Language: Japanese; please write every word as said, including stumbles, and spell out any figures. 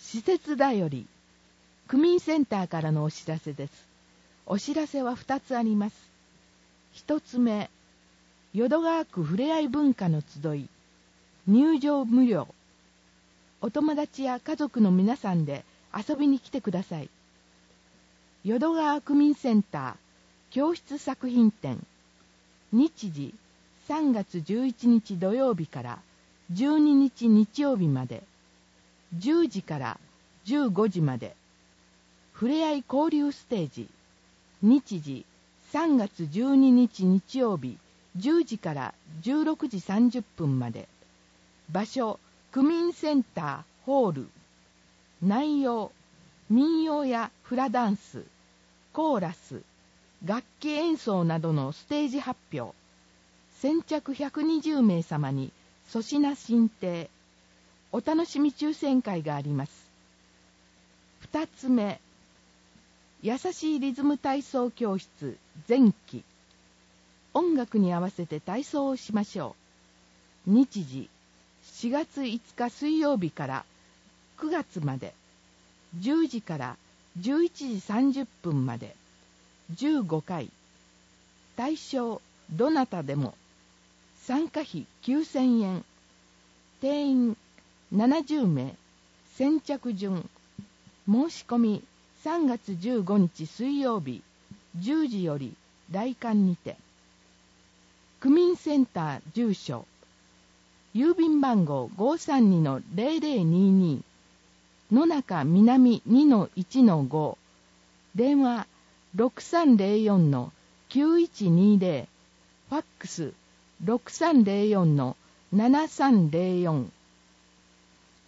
施設だより区民センターからのお知らせです。お知らせはふたつあります。ひとつめ、淀川区ふれあい文化の集い、入場無料。お友達や家族の皆さんで遊びに来てください。淀川区民センター教室作品展、日時さんがつじゅういちにち土曜日からじゅうににち日曜日まで、じゅうじからじゅうごじまで。ふれあい交流ステージ、日時さんがつじゅうににち日曜日じゅうじからじゅうろくじさんじゅっぷんまで。場所、区民センターホール。内容、民謡やフラダンス、コーラス、楽器演奏などのステージ発表。先着ひゃくにじゅうめいさまに粗品進呈。お楽しみ抽選会があります。二つ目、優しいリズム体操教室前期。音楽に合わせて体操をしましょう。日時しがついつか水曜日からくがつまで、じゅうじからじゅういちじさんじゅっぷんまで、じゅうごかい。対象どなたでも。参加費きゅうせんえん。定員ななじゅうめい。先着順。申し込みさんがつじゅうごにち水曜日じゅうじより来館にて。区民センター住所、郵便番号 ごーさんにのゼロゼロにーにー、野中南 にのいちのご、電話 ろくさんゼロよんのきゅういちにーゼロ、ファックス ろくさんゼロよんのななさんゼロよん。